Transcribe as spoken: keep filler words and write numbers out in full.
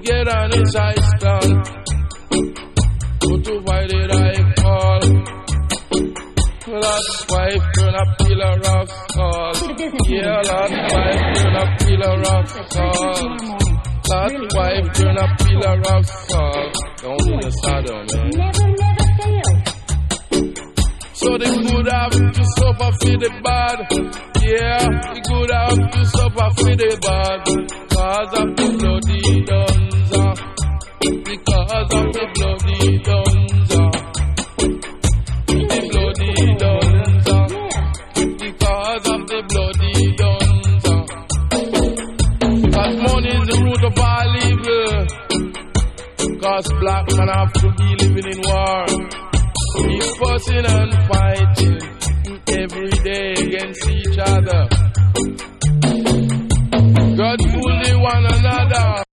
get on his high stand. But why did I call? Last wife turn up killer rock call. Yeah, last wife turn up killer rock call. Last wife turn up killer rock call. Don't be a saddle, man. Never, never fail. So they could have to suffer for the bad. Yeah, they could have to suffer for the bad. Cause of the bloody dunza. Because of the bloody dunza. The bloody dunza. Because of the bloody dunza. Cause money is the root of all evil. Cause black man have to be living in war. Keep fussing and fighting every day against each other. God fool one another.